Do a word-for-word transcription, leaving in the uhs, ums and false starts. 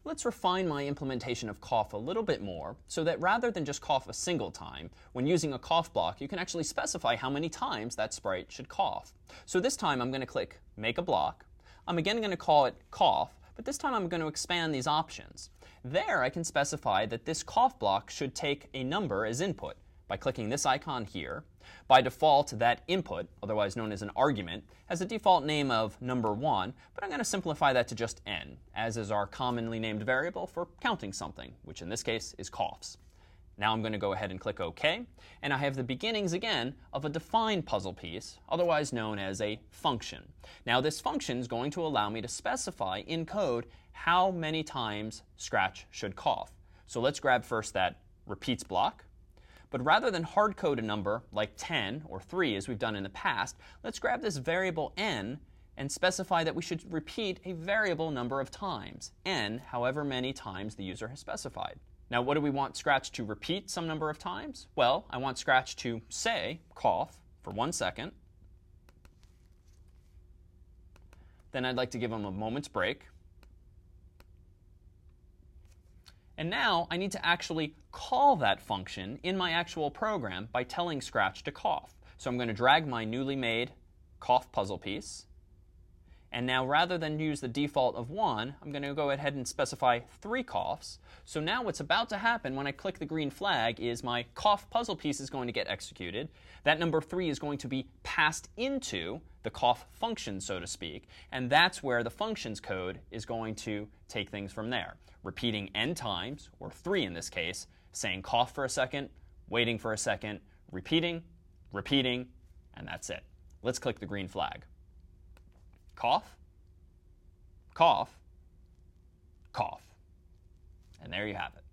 Let's refine my implementation of cough a little bit more so that rather than just cough a single time, when using a cough block, you can actually specify how many times that sprite should cough. So this time I'm going to click Make a Block. I'm again going to call it Cough, but this time I'm going to expand these options. There I can specify that this cough block should take a number as input by clicking this icon here. By default, that input, otherwise known as an argument, has a default name of number one, but I'm going to simplify that to just n, as is our commonly named variable for counting something, which in this case is coughs. Now I'm going to go ahead and click OK, and I have the beginnings again of a defined puzzle piece, otherwise known as a function. Now this function is going to allow me to specify in code how many times Scratch should cough. So let's grab first that repeats block. But rather than hard code a number like ten or three as we've done in the past, let's grab this variable n and specify that we should repeat a variable number of times, n, however many times the user has specified. Now, what do we want Scratch to repeat some number of times? Well, I want Scratch to say cough for one second. Then I'd like to give him a moment's break. And now I need to actually call that function in my actual program by telling Scratch to cough. So I'm going to drag my newly made cough puzzle piece. And now rather than use the default of one, I'm going to go ahead and specify three coughs. So now what's about to happen when I click the green flag is my cough puzzle piece is going to get executed. That number three is going to be passed into the cough function, so to speak. And that's where the functions code is going to take things from there. Repeating n times, or three in this case, saying cough for a second, waiting for a second, repeating, repeating, and that's it. Let's click the green flag. Cough, cough, cough. And there you have it.